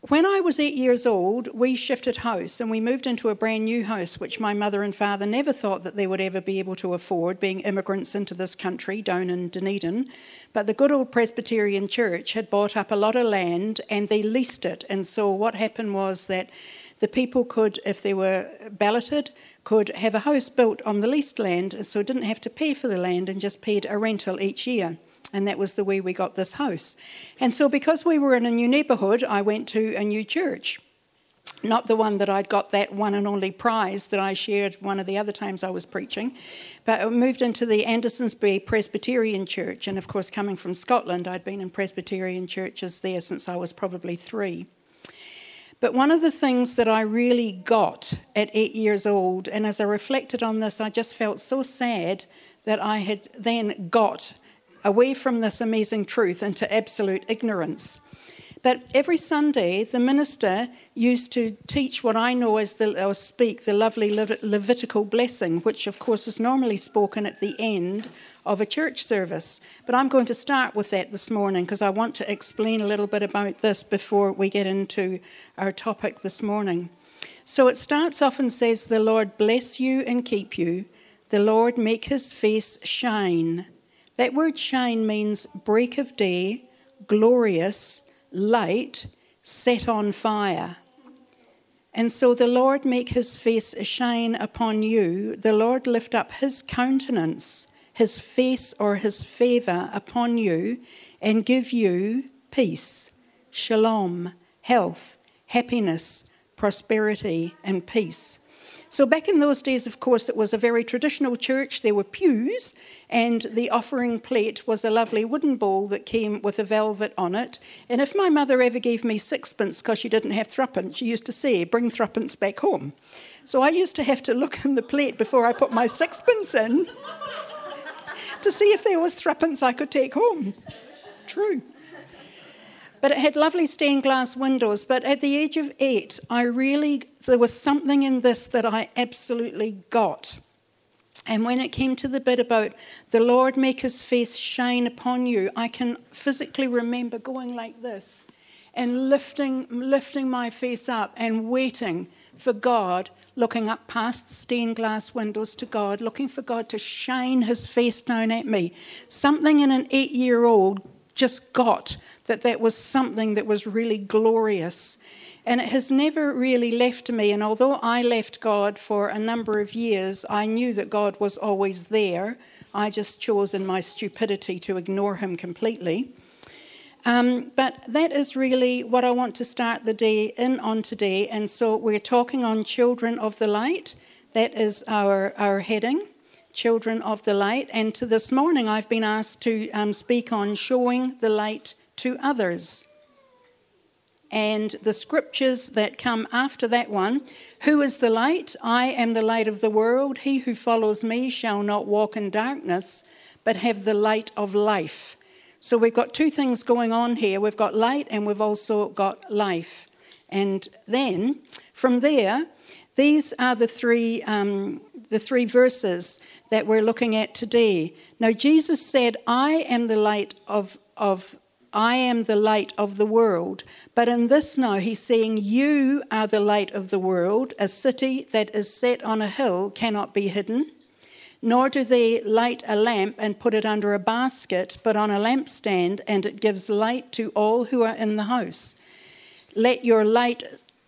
when I was 8 years old, we shifted house and we moved into a brand new house, which my mother and father never thought that they would ever be able to afford, being immigrants into this country down in Dunedin. But the good old Presbyterian Church had bought up a lot of land and they leased it. And so what happened was that the people could, if they were balloted, could have a house built on the leased land, and so didn't have to pay for the land and just paid a rental each year. And that was the way we got this house. And so because we were in a new neighbourhood, I went to a new church. Not the one that I'd got that one and only prize that I shared one of the other times I was preaching, but I moved into the Andersons Bay Presbyterian Church. And of course, coming from Scotland, I'd been in Presbyterian churches there since I was probably 3. But one of the things that I really got at 8 years old, and as I reflected on this, I just felt so sad that I had then got away from this amazing truth into absolute ignorance. But every Sunday, the minister used to teach what I know as speak the lovely Levitical blessing, which of course is normally spoken at the end of a church service. But I'm going to start with that this morning because I want to explain a little bit about this before we get into our topic this morning. So it starts off and says, "The Lord bless you and keep you. The Lord make his face shine." That word shine means break of day, glorious, light, set on fire. And so the Lord make his face shine upon you. The Lord lift up his countenance, his face or his favour upon you, and give you peace, shalom, health, happiness, prosperity, and peace. So back in those days, of course, it was a very traditional church. There were pews, and the offering plate was a lovely wooden bowl that came with a velvet on it. And if my mother ever gave me sixpence because she didn't have threepence, she used to say, "Bring threepence back home." So I used to have to look in the plate before I put my sixpence in to see if there was threepence I could take home. True. But it had lovely stained glass windows. But at the age of 8, there was something in this that I absolutely got. And when it came to the bit about the Lord make his face shine upon you, I can physically remember going like this and lifting my face up and waiting for God, looking up past the stained glass windows to God, looking for God to shine his face down at me. Something in an 8-year-old just got that was something that was really glorious. And it has never really left me. And although I left God for a number of years, I knew that God was always there. I just chose in my stupidity to ignore him completely. But that is really what I want to start the day in on today. And so we're talking on Children of the Light. That is our heading, Children of the Light. And to this morning, I've been asked to speak on showing the light to others. And the scriptures that come after that one, who is the light? I am the light of the world. He who follows me shall not walk in darkness, but have the light of life. So we've got two things going on here. We've got light and we've also got life. And then from there, these are the three verses that we're looking at today. Now Jesus said, I am the light of the world. But in this now, he's saying, you are the light of the world. A city that is set on a hill cannot be hidden. Nor do they light a lamp and put it under a basket, but on a lampstand, and it gives light to all who are in the house. Let your light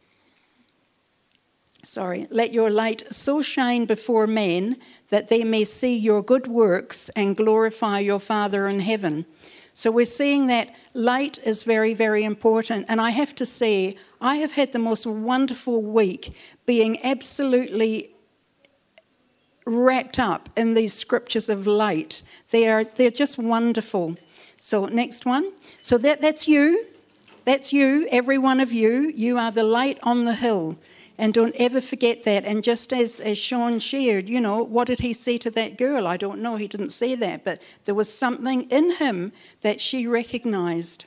so shine before men that they may see your good works and glorify your Father in heaven. So we're seeing that light is very, very important. And I have to say, I have had the most wonderful week being absolutely wrapped up in these scriptures of light. They're just wonderful. So next one. So that's you. That's you, every one of you. You are the light on the hill. And don't ever forget that. And just as Sean shared, what did he say to that girl? I don't know. He didn't say that. But there was something in him that she recognized.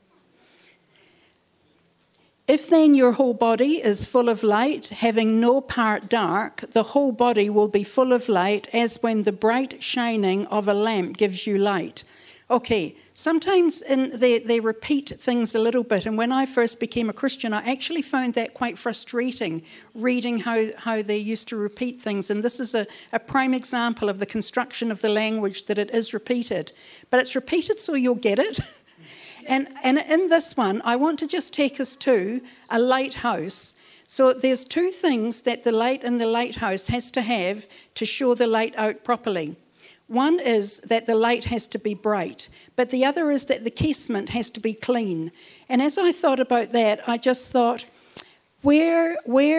If then your whole body is full of light, having no part dark, the whole body will be full of light, as when the bright shining of a lamp gives you light. Okay, sometimes they repeat things a little bit, and when I first became a Christian, I actually found that quite frustrating, reading how they used to repeat things, and this is a prime example of the construction of the language, that it is repeated. But it's repeated so you'll get it. And in this one, I want to just take us to a lighthouse. So there's two things that the light in the lighthouse has to have to show the light out properly. One is that the light has to be bright, but the other is that the casement has to be clean. And as I thought about that, I just thought, where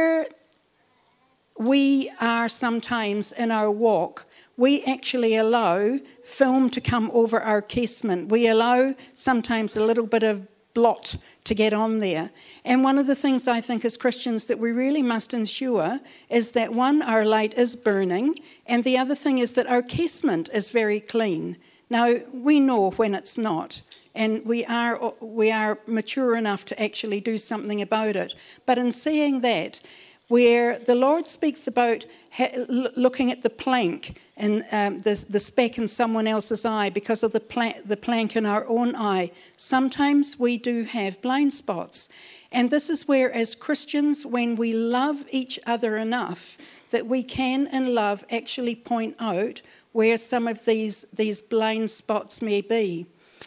we are sometimes in our walk, we actually allow film to come over our casement. We allow sometimes a little bit of blot to get on there. And one of the things I think as Christians that we really must ensure is that, one, our light is burning, and the other thing is that our casement is very clean. Now, we know when it's not, and we are mature enough to actually do something about it. But in saying that, where the Lord speaks about looking at the plank and the speck in someone else's eye because of the plank in our own eye, sometimes we do have blind spots. And this is where, as Christians, when we love each other enough, that we can in love actually point out where some of these blind spots may be.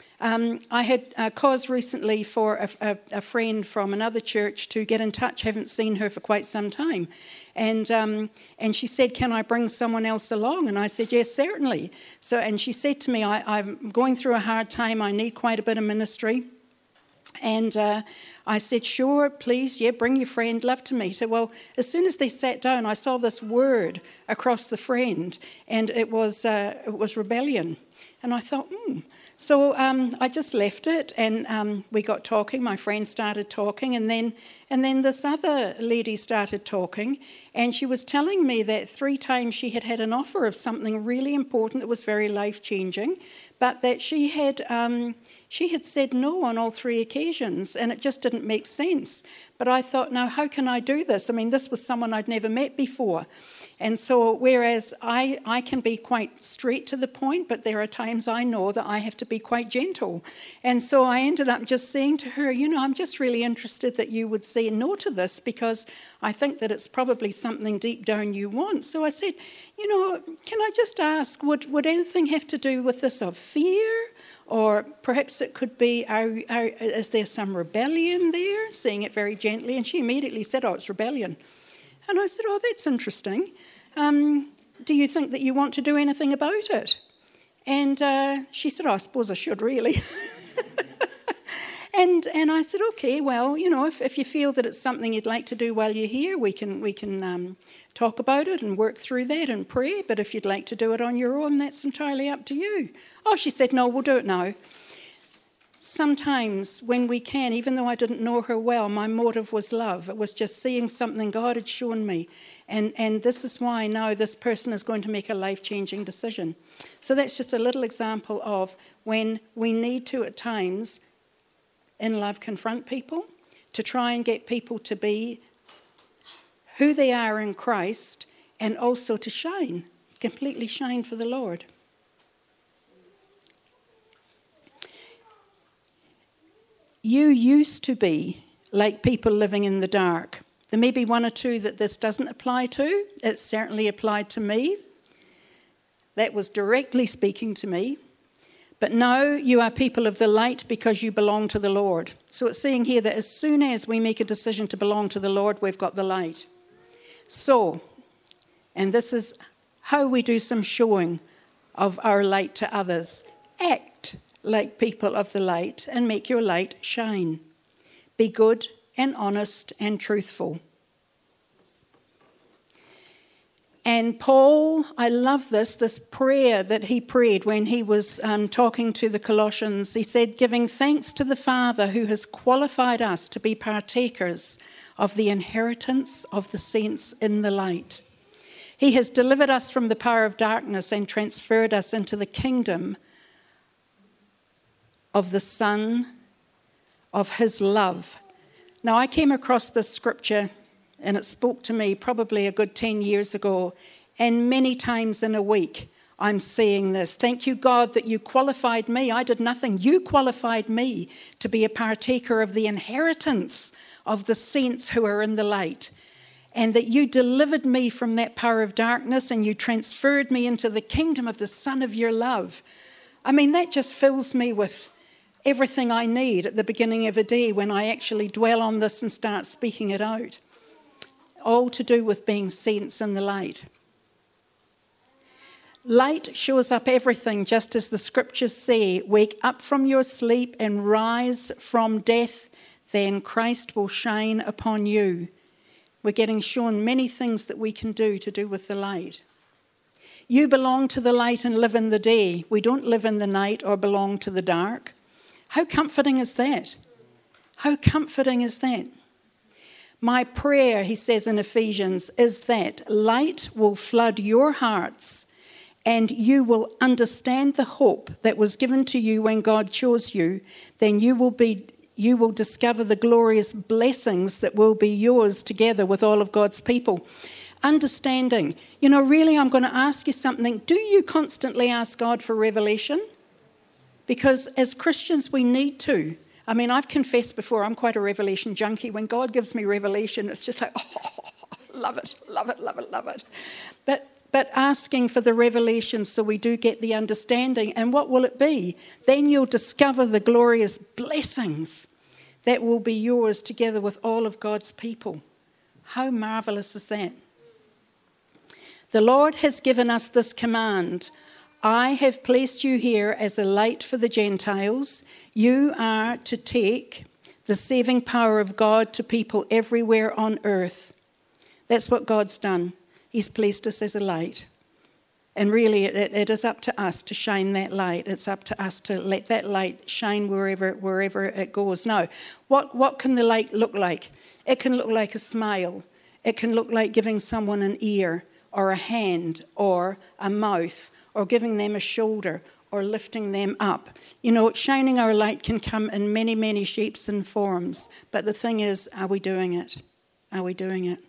I had a cause recently for a friend from another church to get in touch. Haven't seen her for quite some time. And she said, can I bring someone else along? And I said, yes, certainly. And she said to me, I'm going through a hard time. I need quite a bit of ministry. And I said, sure, please, yeah, bring your friend, love to meet her. Well, as soon as they sat down, I saw this word across the friend, and it was rebellion. And I thought, So I just left it, and we got talking. My friend started talking, and then this other lady started talking, and she was telling me that 3 times she had had an offer of something really important that was very life-changing, but that she had said no on all 3 occasions, and it just didn't make sense. But I thought, now, how can I do this? I mean, this was someone I'd never met before. And so, whereas I can be quite straight to the point, but there are times I know that I have to be quite gentle. And so I ended up just saying to her, I'm just really interested that you would say no to this, because I think that it's probably something deep down you want. So I said, can I just ask, would anything have to do with this of fear? Or perhaps it could be, is there some rebellion there? Saying it very gently. And she immediately said, oh, it's rebellion. And I said, oh, that's interesting. Do you think that you want to do anything about it? And she said, oh, I suppose I should, really. and I said, okay, well, if you feel that it's something you'd like to do while you're here, we can talk about it and work through that and pray. But if you'd like to do it on your own, that's entirely up to you. Oh, she said, no, we'll do it now. Sometimes when we can, even though I didn't know her well, my motive was love. It was just seeing something God had shown me. And this is why now this person is going to make a life-changing decision. So that's just a little example of when we need to, at times, in love, confront people, to try and get people to be who they are in Christ, and also to shine, completely shine for the Lord. You used to be like people living in the dark. There may be 1 or 2 that this doesn't apply to. It certainly applied to me. That was directly speaking to me. But now you are people of the light because you belong to the Lord. So it's saying here that as soon as we make a decision to belong to the Lord, we've got the light. So, and this is how we do some showing of our light to others. Act like people of the light and make your light shine. Be good and honest and truthful. And Paul, I love this prayer that he prayed when he was talking to the Colossians. He said, giving thanks to the Father who has qualified us to be partakers of the inheritance of the saints in the light. He has delivered us from the power of darkness and transferred us into the kingdom of the Son of his love. Now, I came across this scripture and it spoke to me probably a good 10 years ago, and many times in a week I'm seeing this. Thank you, God, that you qualified me. I did nothing. You qualified me to be a partaker of the inheritance of the saints who are in the light, and that you delivered me from that power of darkness and you transferred me into the kingdom of the Son of your love. I mean, that just fills me with everything I need at the beginning of a day when I actually dwell on this and start speaking it out. All to do with being saints in the light. Light shows up everything, just as the scriptures say, wake up from your sleep and rise from death, then Christ will shine upon you. We're getting shown many things that we can do to do with the light. You belong to the light and live in the day. We don't live in the night or belong to the dark. How comforting is that? How comforting is that? My prayer, he says in Ephesians, is that light will flood your hearts and you will understand the hope that was given to you when God chose you. Then you will discover the glorious blessings that will be yours together with all of God's people. Understanding. You know, really, I'm going to ask you something. Do you constantly ask God for revelation? Because as Christians, we need to. I mean, I've confessed before, I'm quite a revelation junkie. When God gives me revelation, it's just like, oh, love it, love it, love it, love it. But asking for the revelation so we do get the understanding. And what will it be? Then you'll discover the glorious blessings that will be yours together with all of God's people. How marvelous is that? The Lord has given us this command. I have placed you here as a light for the Gentiles. You are to take the saving power of God to people everywhere on earth. That's what God's done. He's placed us as a light. And really, it is up to us to shine that light. It's up to us to let that light shine wherever it goes. Now, what can the light look like? It can look like a smile. It can look like giving someone an ear or a hand or a mouth or giving them a shoulder or lifting them up. You know, shining our light can come in many, many shapes and forms. But the thing is, are we doing it? Are we doing it?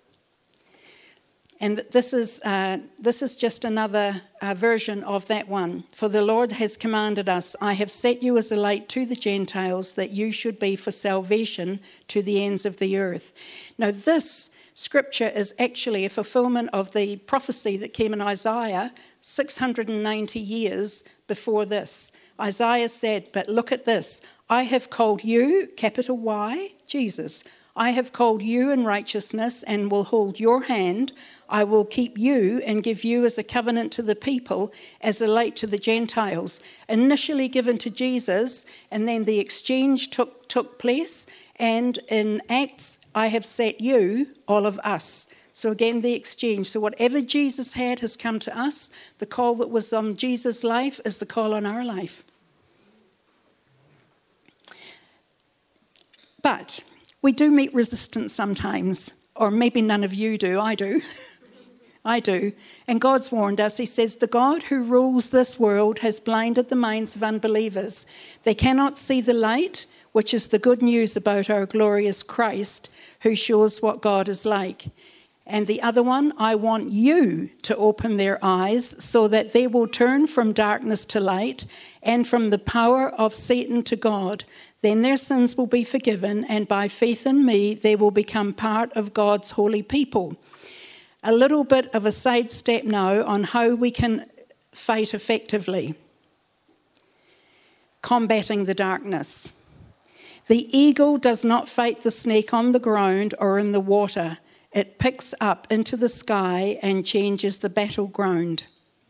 And this is just another version of that one. For the Lord has commanded us, I have set you as a light to the Gentiles, that you should be for salvation to the ends of the earth. Now, this scripture is actually a fulfillment of the prophecy that came in Isaiah 690 years before this. Isaiah said, but look at this. I have called you, capital Y, Jesus. I have called you in righteousness and will hold your hand. I will keep you and give you as a covenant to the people, as a light to the Gentiles. Initially given to Jesus, and then the exchange took place. And in Acts, I have set you, all of us. So again, the exchange. So whatever Jesus had has come to us. The call that was on Jesus' life is the call on our life. But we do meet resistance sometimes, or maybe none of you do. I do. I do. And God's warned us. He says, the God who rules this world has blinded the minds of unbelievers. They cannot see the light, which is the good news about our glorious Christ, who shows what God is like. And the other one, I want you to open their eyes so that they will turn from darkness to light and from the power of Satan to God. Then their sins will be forgiven, and by faith in me, they will become part of God's holy people. A little bit of a sidestep now on how we can fight effectively. Combating the darkness. The eagle does not fight the snake on the ground or in the water. It picks up into the sky and changes the battleground.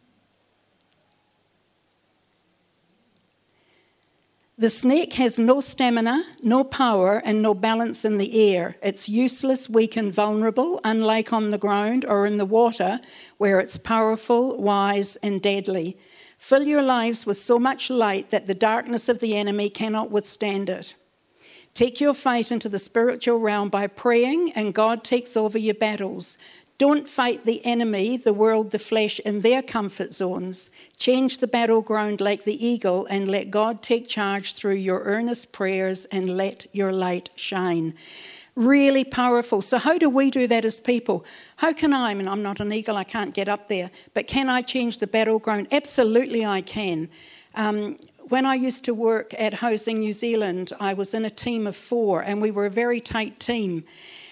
The snake has no stamina, no power, and no balance in the air. It's useless, weak, and vulnerable, unlike on the ground or in the water, where it's powerful, wise, and deadly. Fill your lives with so much light that the darkness of the enemy cannot withstand it. Take your fight into the spiritual realm by praying, and God takes over your battles. Don't fight the enemy, the world, the flesh, in their comfort zones. Change the battleground like the eagle and let God take charge through your earnest prayers and let your light shine. Really powerful. So how do we do that as people? How can I mean, I'm not an eagle, I can't get up there, but can I change the battleground? Absolutely I can. When I used to work at Housing New Zealand, I was in a team of 4, and we were a very tight team.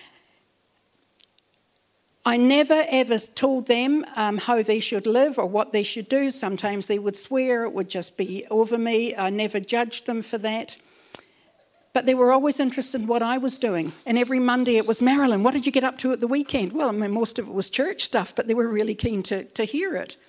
I never ever told them how they should live or what they should do. Sometimes they would swear, it would just be over me. I never judged them for that. But they were always interested in what I was doing. And every Monday it was, Marilyn, what did you get up to at the weekend? Well, I mean, most of it was church stuff, but they were really keen to hear it.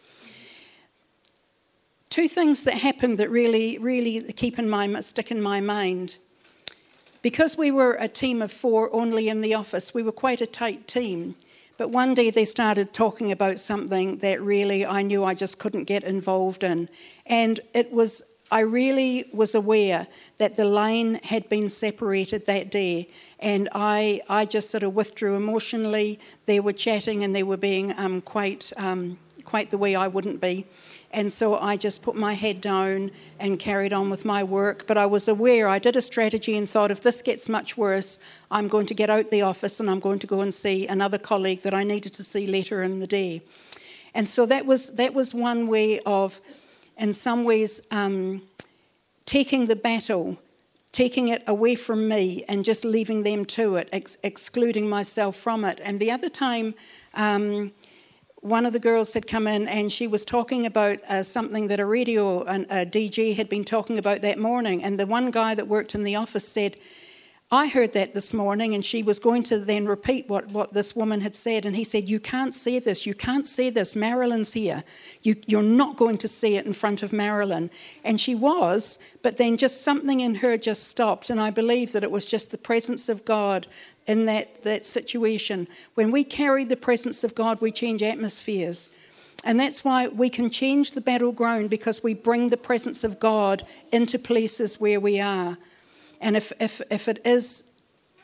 2 things that happened that really stick in my mind. Because we were a team of 4 only in the office, we were quite a tight team. But one day they started talking about something that really I knew I just couldn't get involved in. And I really was aware that the line had been separated that day, and I just sort of withdrew emotionally. They were chatting and they were being quite the way I wouldn't be. And so I just put my head down and carried on with my work. But I was aware, I did a strategy and thought, if this gets much worse, I'm going to get out the office and I'm going to go and see another colleague that I needed to see later in the day. And so that was one way of, in some ways, taking the battle, taking it away from me and just leaving them to it, excluding myself from it. And the other time, one of the girls had come in and she was talking about something that a DJ had been talking about that morning. And the one guy that worked in the office said, I heard that this morning, and she was going to then repeat what this woman had said. And he said, you can't say this, Marilyn's here. You're not going to say it in front of Marilyn. And she was, but then just something in her just stopped. And I believe that it was just the presence of God in that situation. When we carry the presence of God, we change atmospheres. And that's why we can change the battleground, because we bring the presence of God into places where we are. And if it is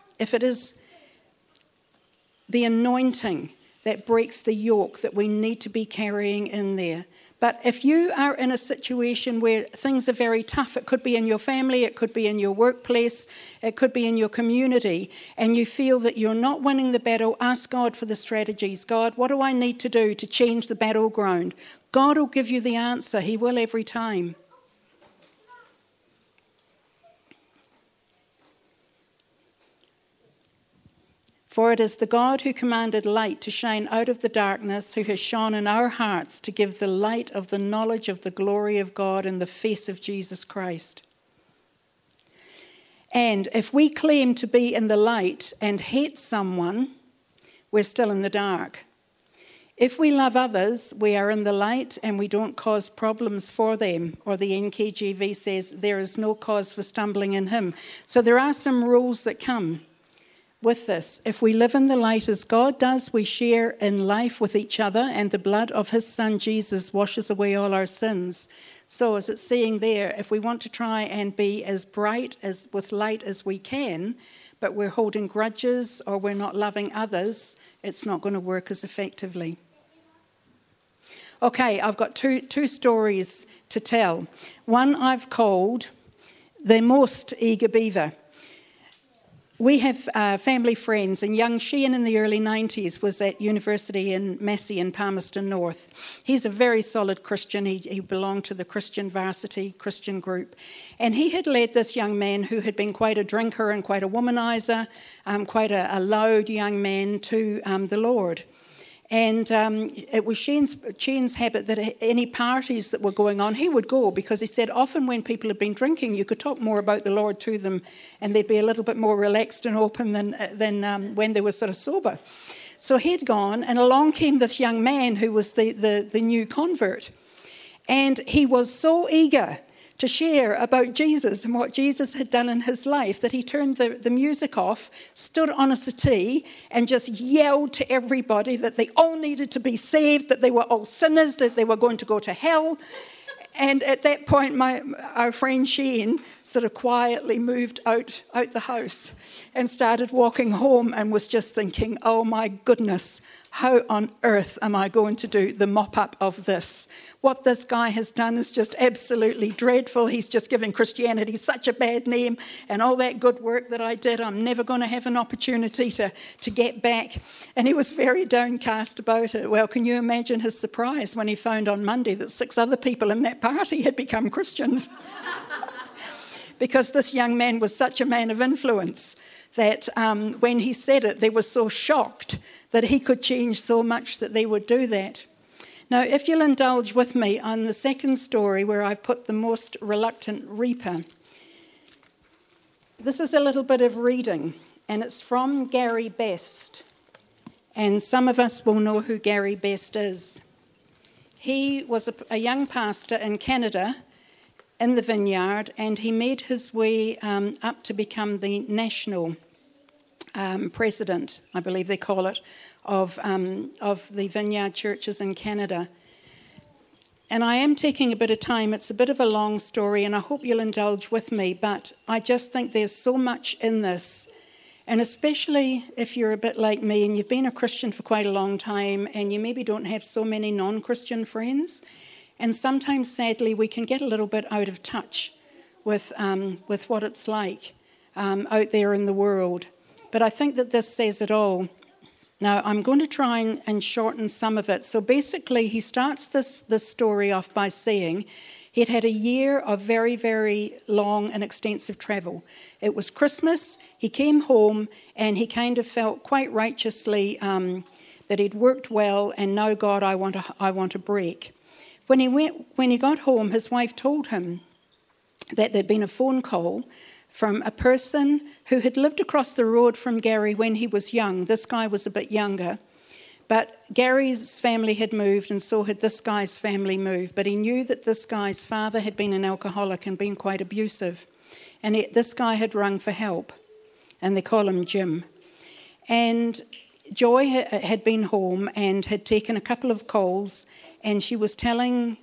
the anointing that breaks the yoke that we need to be carrying in there. But if you are in a situation where things are very tough, it could be in your family, it could be in your workplace, it could be in your community, and you feel that you're not winning the battle, ask God for the strategies. God, what do I need to do to change the battleground? God will give you the answer. He will every time. For it is the God who commanded light to shine out of the darkness, who has shone in our hearts to give the light of the knowledge of the glory of God in the face of Jesus Christ. And if we claim to be in the light and hate someone, we're still in the dark. If we love others, we are in the light and we don't cause problems for them. Or the NKJV says, there is no cause for stumbling in him. So there are some rules that come with this. If we live in the light as God does, we share in life with each other, and the blood of his son Jesus washes away all our sins. So as it's saying there, if we want to try and be as bright as with light as we can, but we're holding grudges or we're not loving others, it's not going to work as effectively. Okay, I've got two stories to tell. One I've called The Most Eager Beaver. We have family friends, and young Sheehan in the early 90s was at university in Massey in Palmerston North. He's a very solid Christian. He belonged to the Christian Varsity Christian group. And he had led this young man who had been quite a drinker and quite a womanizer, quite a loud young man to the Lord. And it was Shane's habit that any parties that were going on, he would go, because he said often when people had been drinking, you could talk more about the Lord to them and they'd be a little bit more relaxed and open than when they were sort of sober. So he'd gone, and along came this young man who was the new convert. And he was so eager to share about Jesus and what Jesus had done in his life that he turned the music off, stood on a settee, and just yelled to everybody that they all needed to be saved, that they were all sinners, that they were going to go to hell. And at that point, our friend Shane sort of quietly moved out the house and started walking home and was just thinking, oh my goodness, how on earth am I going to do the mop-up of this? What this guy has done is just absolutely dreadful. He's just given Christianity such a bad name, and all that good work that I did, I'm never going to have an opportunity to get back. And he was very downcast about it. Well, can you imagine his surprise when he found on Monday that 6 other people in that party had become Christians? Because this young man was such a man of influence that when he said it, they were so shocked that he could change so much that they would do that. Now, if you'll indulge with me on the second story where I've put the most reluctant reaper. This is a little bit of reading, and it's from Gary Best. And some of us will know who Gary Best is. He was a young pastor in Canada in the vineyard, and he made his way up to become the national president, I believe they call it, of the vineyard churches in Canada. And I am taking a bit of time. It's a bit of a long story, and I hope you'll indulge with me, but I just think there's so much in this. And especially if you're a bit like me and you've been a Christian for quite a long time and you maybe don't have so many non-Christian friends. And sometimes, sadly, we can get a little bit out of touch with what it's like out there in the world. But I think that this says it all. Now, I'm going to try and shorten some of it. So basically, he starts this story off by saying he'd had a year of very, very long and extensive travel. It was Christmas. He came home, and he kind of felt quite righteously that he'd worked well, and now, God, I want a break. When he got home, his wife told him that there'd been a phone call from a person who had lived across the road from Gary when he was young. This guy was a bit younger. But Gary's family had moved, and so had this guy's family moved. But he knew that this guy's father had been an alcoholic and been quite abusive. And this guy had rung for help, and they call him Jim. And Joy had been home and had taken a couple of calls, and she was telling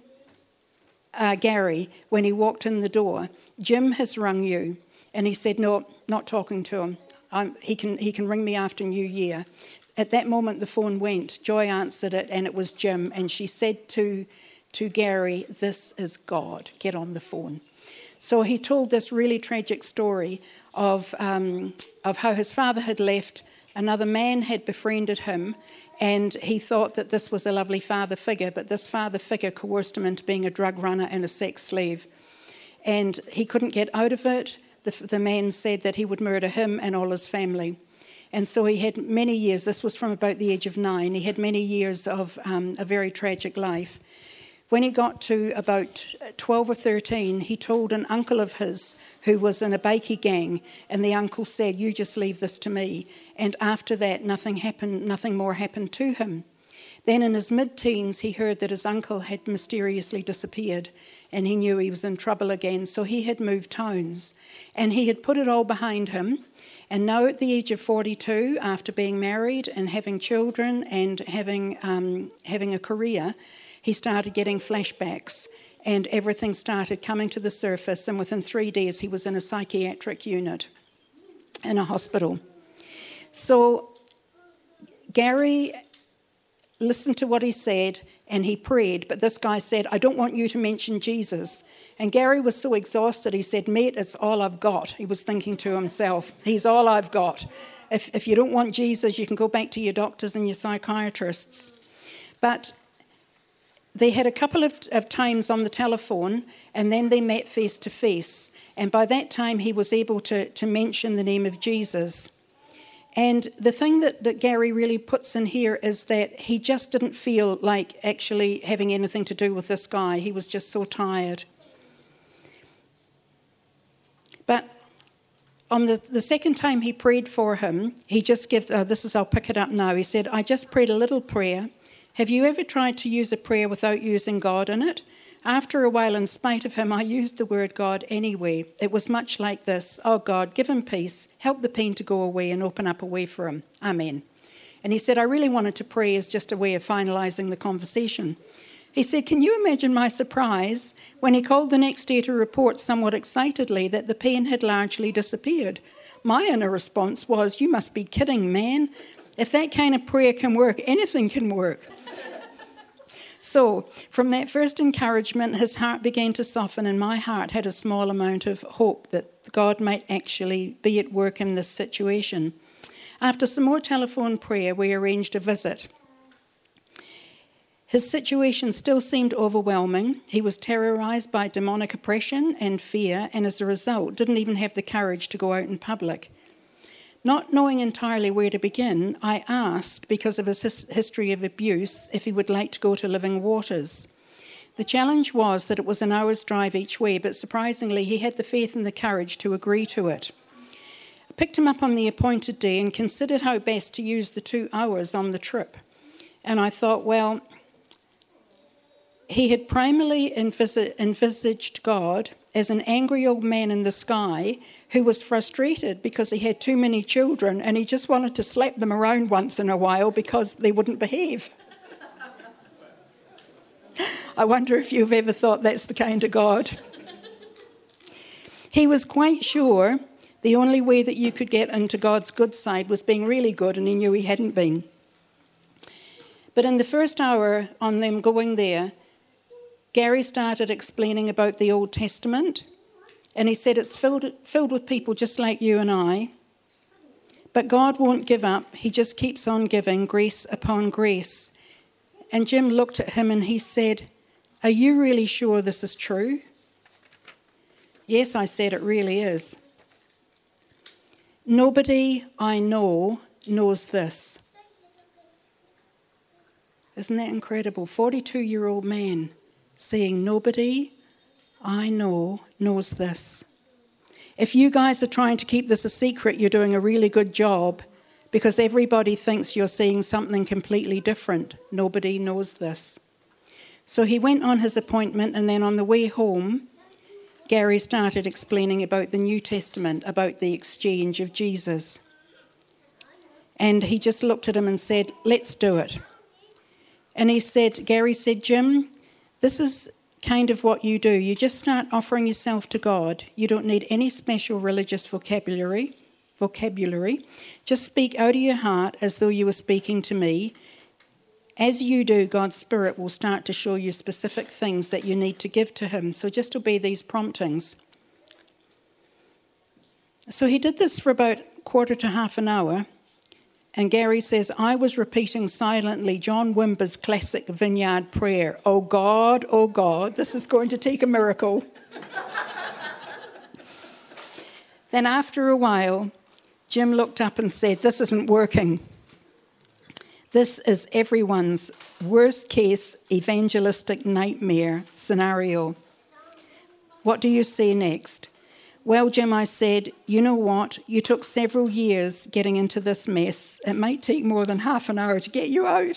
Gary when he walked in the door, Jim has rung you. And he said, no, not talking to him. He can ring me after New Year. At that moment, the phone went. Joy answered it, and it was Jim. And she said to Gary, this is God. Get on the phone. So he told this really tragic story of how his father had left. Another man had befriended him, and he thought that this was a lovely father figure, but this father figure coerced him into being a drug runner and a sex slave. And he couldn't get out of it. The man said that he would murder him and all his family. And so he had many years, this was from about the age of 9, he had many years of a very tragic life. When he got to about 12 or 13, he told an uncle of his who was in a bikie gang, and the uncle said, you just leave this to me. And after that, nothing more happened to him. Then in his mid-teens, he heard that his uncle had mysteriously disappeared, and he knew he was in trouble again, so he had moved towns. And he had put it all behind him, and now at the age of 42, after being married and having children and having a career, he started getting flashbacks, and everything started coming to the surface, and within 3 days he was in a psychiatric unit in a hospital. So Gary listened to what he said, and he prayed, but this guy said, I don't want you to mention Jesus. And Gary was so exhausted, he said, mate, it's all I've got. He was thinking to himself, he's all I've got. If you don't want Jesus, you can go back to your doctors and your psychiatrists. But they had a couple of times on the telephone, and then they met face to face. And by that time, he was able to mention the name of Jesus. And the thing that Gary really puts in here is that he just didn't feel like actually having anything to do with this guy. He was just so tired. But on the second time he prayed for him, he just gave, I'll pick it up now. He said, I just prayed a little prayer. Have you ever tried to use a prayer without using God in it? After a while, in spite of him, I used the word God anyway. It was much like this. Oh, God, give him peace. Help the pain to go away and open up a way for him. Amen. And he said, I really wanted to pray as just a way of finalising the conversation. He said, "Can you imagine my surprise when he called the next day to report somewhat excitedly that the pain had largely disappeared? My inner response was, you must be kidding, man. If that kind of prayer can work, anything can work." So, from that first encouragement, his heart began to soften, and my heart had a small amount of hope that God might actually be at work in this situation. After some more telephone prayer, we arranged a visit. His situation still seemed overwhelming. He was terrorized by demonic oppression and fear, and as a result, didn't even have the courage to go out in public. Not knowing entirely where to begin, I asked, because of his history of abuse, if he would like to go to Living Waters. The challenge was that it was an hour's drive each way, but surprisingly, he had the faith and the courage to agree to it. I picked him up on the appointed day and considered how best to use the 2 hours on the trip. And I thought, well, he had primarily envisaged God as an angry old man in the sky who was frustrated because he had too many children and he just wanted to slap them around once in a while because they wouldn't behave. I wonder if you've ever thought that's the kind of God. He was quite sure the only way that you could get into God's good side was being really good, and he knew he hadn't been. But in the first hour on them going there, Gary started explaining about the Old Testament, and he said it's filled with people just like you and I, but God won't give up. He just keeps on giving grace upon grace. And Jim looked at him and he said, "Are you really sure this is true?" "Yes," I said, "it really is. Nobody I know knows this." Isn't that incredible? 42-year-old man saying, "Nobody I know knows this. If you guys are trying to keep this a secret, you're doing a really good job, because everybody thinks you're saying something completely different. Nobody knows this." So he went on his appointment, and then on the way home, Gary started explaining about the New Testament, about the exchange of Jesus. And he just looked at him and said, "Let's do it." And Gary said, "Jim, this is kind of what you do. You just start offering yourself to God. You don't need any special religious vocabulary. Just speak out of your heart as though you were speaking to me. As you do, God's Spirit will start to show you specific things that you need to give to him. So just obey these promptings." So he did this for about quarter to half an hour. And Gary says, "I was repeating silently John Wimber's classic vineyard prayer. Oh God, this is going to take a miracle." Then after a while, Jim looked up and said, "This isn't working. This is everyone's worst case evangelistic nightmare scenario. What do you say next?" "Well, Jim," I said, "you know what? You took several years getting into this mess. It might take more than half an hour to get you out."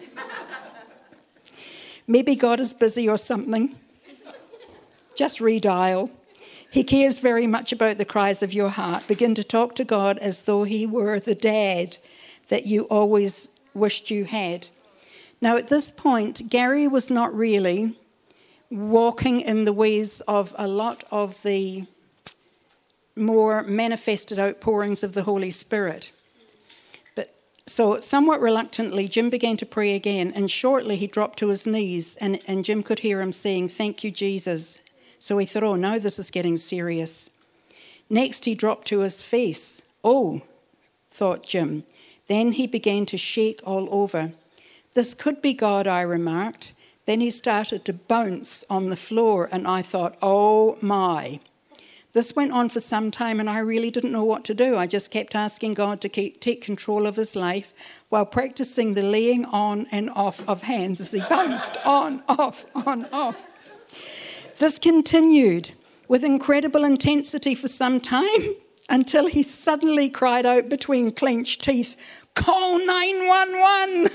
"Maybe God is busy or something. Just redial. He cares very much about the cries of your heart. Begin to talk to God as though he were the dad that you always wished you had." Now, at this point, Gary was not really walking in the ways of a lot of the more manifested outpourings of the Holy Spirit. So somewhat reluctantly, Jim began to pray again, and shortly he dropped to his knees, and Jim could hear him saying, "Thank you, Jesus." So he thought, oh, now this is getting serious. Next, he dropped to his face. "Oh," thought Jim. Then he began to shake all over. "This could be God," I remarked. Then he started to bounce on the floor, and I thought, oh my. This went on for some time, and I really didn't know what to do. I just kept asking God to take control of his life while practicing the laying on and off of hands as he bounced on, off, on, off. This continued with incredible intensity for some time until he suddenly cried out between clenched teeth, "Call 911!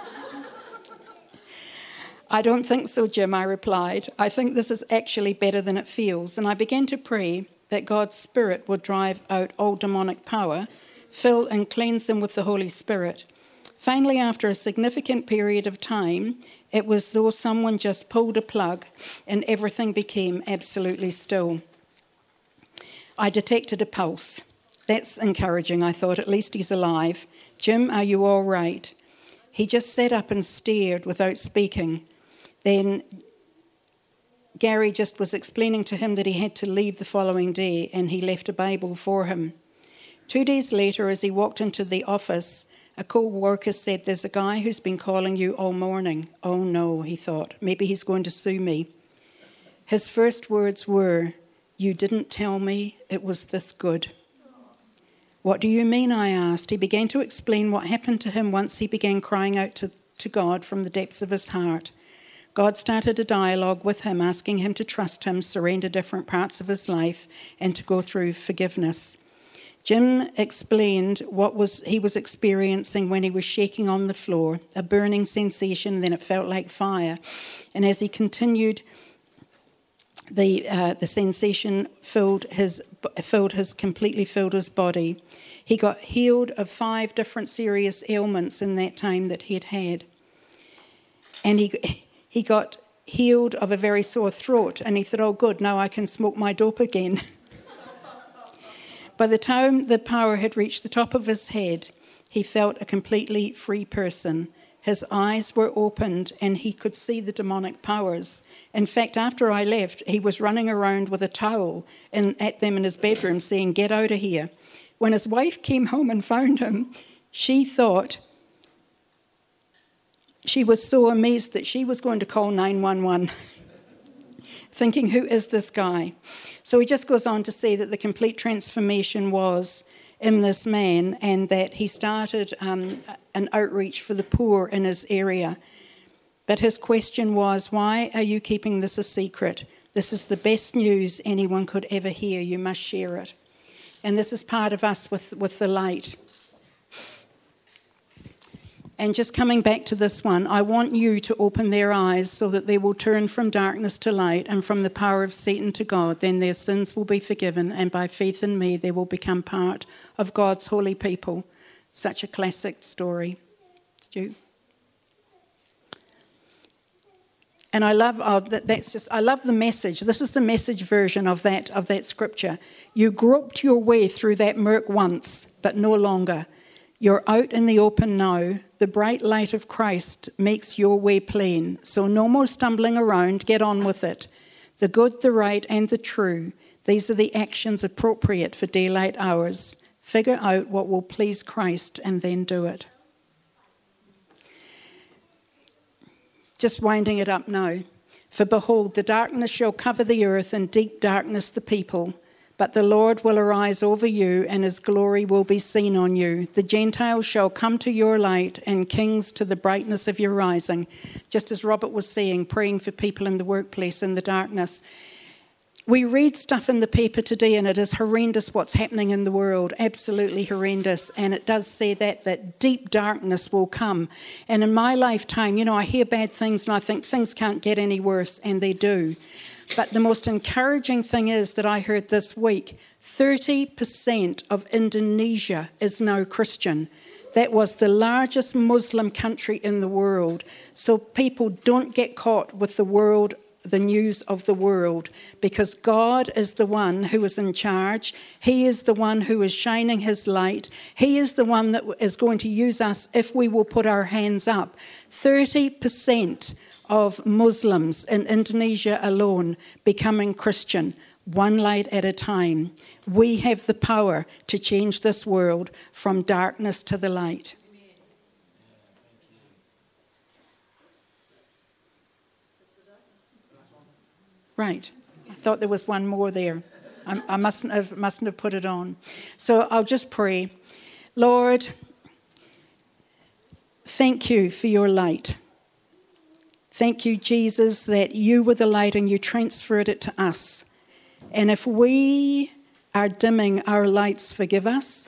"I don't think so, Jim," I replied. "I think this is actually better than it feels." And I began to pray that God's Spirit would drive out all demonic power, fill and cleanse him with the Holy Spirit, Finally, after a significant period of time, it was as though someone just pulled a plug and everything became absolutely still. I detected a pulse. That's encouraging, I thought. At least he's alive. Jim, are you all right? He just sat up and stared without speaking. Then Gary just was explaining to him that he had to leave the following day, and he left a Bible for him. 2 days later, as he walked into the office, a co-worker said, "There's a guy who's been calling you all morning." Oh no, he thought, maybe he's going to sue me. His first words were, "You didn't tell me it was this good." "What do you mean?" I asked. He began to explain what happened to him once he began crying out to God from the depths of his heart. God started a dialogue with him, asking him to trust him, surrender different parts of his life, and to go through forgiveness. Jim explained what he was experiencing when he was shaking on the floor, a burning sensation, then it felt like fire. And as he continued, the sensation completely filled his body. He got healed of 5 different serious ailments in that time that he had had. And he got healed of a very sore throat, and he thought, oh good, now I can smoke my dope again. By the time the power had reached the top of his head, he felt a completely free person. His eyes were opened and he could see the demonic powers. In fact, after I left, he was running around with a towel at them in his bedroom saying, "Get out of here." When his wife came home and found him, she thought she was so amazed that she was going to call 911. Thinking, who is this guy? So he just goes on to say that the complete transformation was in this man, and that he started an outreach for the poor in his area. But his question was, why are you keeping this a secret? This is the best news anyone could ever hear. You must share it. And this is part of us with the light. And just coming back to this one, I want you to open their eyes so that they will turn from darkness to light and from the power of Satan to God. Then their sins will be forgiven, and by faith in me, they will become part of God's holy people. Such a classic story. Stu? And I love I love the message. This is the message version of that scripture. You groped your way through that murk once, but no longer. You're out in the open now. The bright light of Christ makes your way plain. So no more stumbling around. Get on with it. The good, the right, and the true. These are the actions appropriate for daylight hours. Figure out what will please Christ and then do it. Just winding it up now. For behold, the darkness shall cover the earth, and deep darkness the people. But the Lord will arise over you, and his glory will be seen on you. The Gentiles shall come to your light, and kings to the brightness of your rising. Just as Robert was saying, praying for people in the workplace in the darkness. We read stuff in the paper today, and it is horrendous what's happening in the world, absolutely horrendous. And it does say that deep darkness will come. And in my lifetime, I hear bad things, and I think things can't get any worse, and they do. But the most encouraging thing is that I heard this week, 30% of Indonesia is now Christian. That was the largest Muslim country in the world. So people don't get caught with the news of the world, because God is the one who is in charge. He is the one who is shining his light. He is the one that is going to use us if we will put our hands up. 30% of Muslims in Indonesia alone becoming Christian, one light at a time. We have the power to change this world from darkness to the light. Right. I thought there was one more there. I mustn't have put it on. So I'll just pray. Lord, thank you for your light. Thank you, Jesus, that you were the light and you transferred it to us. And if we are dimming our lights, forgive us.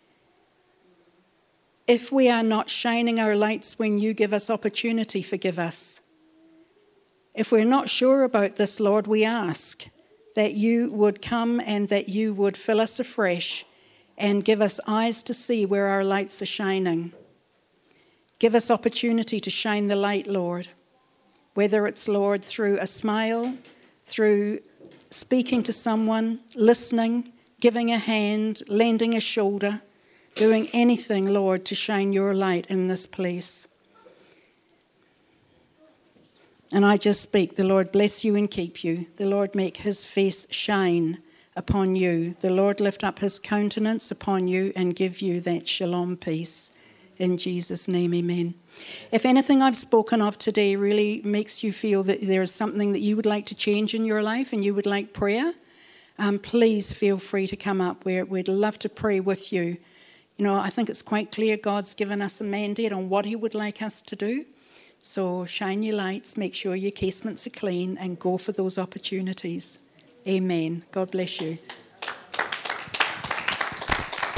If we are not shining our lights when you give us opportunity, forgive us. If we're not sure about this, Lord, we ask that you would come and that you would fill us afresh and give us eyes to see where our lights are shining. Give us opportunity to shine the light, Lord. Whether it's, Lord, through a smile, through speaking to someone, listening, giving a hand, lending a shoulder, doing anything, Lord, to shine your light in this place. And I just speak, the Lord bless you and keep you. The Lord make his face shine upon you. The Lord lift up his countenance upon you and give you that shalom peace. In Jesus' name, amen. If anything I've spoken of today really makes you feel that there is something that you would like to change in your life and you would like prayer, please feel free to come up. We'd love to pray with you. You know, I think it's quite clear God's given us a mandate on what he would like us to do. So shine your lights, make sure your casements are clean, and go for those opportunities. Amen. God bless you.